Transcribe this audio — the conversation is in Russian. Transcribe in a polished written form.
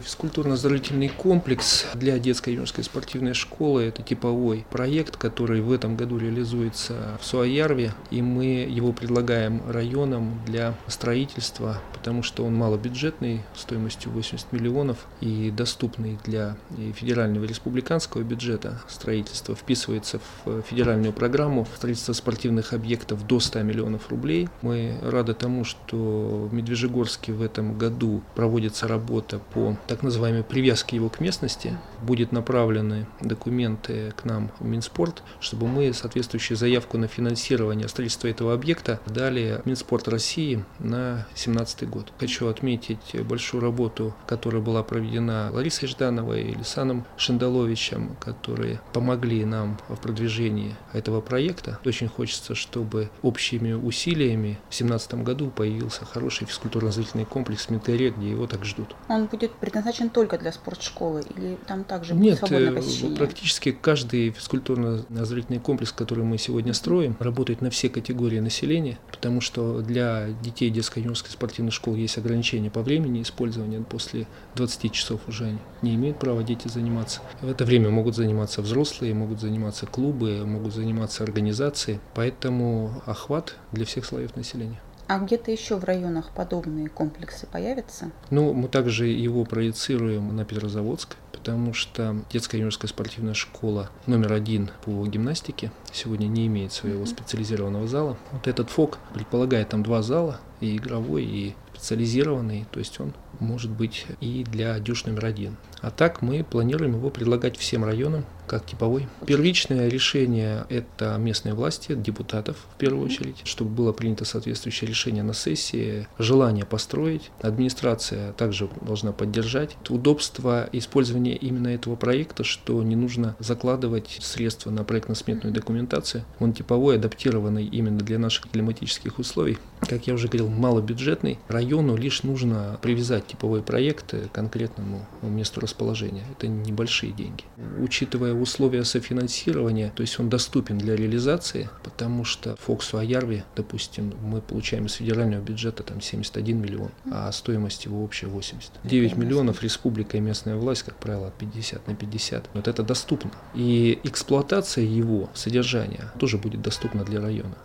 Физкультурно-оздоровительный комплекс для детско-юношеской спортивной школы – это типовой проект, который в этом году реализуется в Суоярви, и мы его предлагаем районам для строительства, потому что он малобюджетный, стоимостью 80 миллионов, и доступный для федерального и республиканского бюджета. Строительство вписывается в федеральную программу строительства спортивных объектов до 100 миллионов рублей. Мы рады тому, что в Медвежьегорске в этом году проводится работа по так называемой привязке его к местности. Будут направлены документы к нам в Минспорт, чтобы мы соответствующую заявку на финансирование строительства этого объекта дали Минспорт России на 2017 год. Хочу отметить большую работу, которая была проведена Ларисой Ждановой и Лисаном Шендаловичем, которые помогли нам в продвижении этого проекта. Очень хочется, чтобы общими усилиями в 2017 году появился хороший физкультурно-оздоровительный комплекс в Ментере, где его так ждут. Он будет предназначен только для спортшколы или там также будет свободное посещение? Нет, практически каждый физкультурно-оздоровительный комплекс, который мы сегодня строим, работает на все категории населения, потому что для детей детско-юношеской спортивной школы есть ограничения по времени использования. После 20 часов уже они не имеют права дети заниматься. В это время могут заниматься взрослые, могут заниматься клубы, могут заниматься организации, поэтому охват для всех слоев населения. А где-то еще в районах подобные комплексы появятся? Мы также его проецируем на Петрозаводск, потому что детская юношеская спортивная школа номер 1 по гимнастике сегодня не имеет своего специализированного зала. Вот этот ФОК предполагает там 2 зала, и игровой, и специализированный, то есть он может быть и для дюш номер 1. А так мы планируем его предлагать всем районам как типовой. Первичное решение – это местные власти, депутатов в первую очередь, чтобы было принято соответствующее решение на сессии, желание построить. Администрация также должна поддержать. Удобство использования именно этого проекта, что не нужно закладывать средства на проектно-сметную документацию. Он типовой, адаптированный именно для наших климатических условий. Как я уже говорил, малобюджетный. Району лишь нужно привязать типовой проект к конкретному месту расположения. Это небольшие деньги. Учитывая условия софинансирования, то есть он доступен для реализации, потому что ФОК Суоярви, допустим, мы получаем из федерального бюджета 71 миллион, а стоимость его общая 80. 9 миллионов республика и местная власть, как правило, 50 на 50. Вот это доступно. И эксплуатация его, содержания тоже будет доступна для района.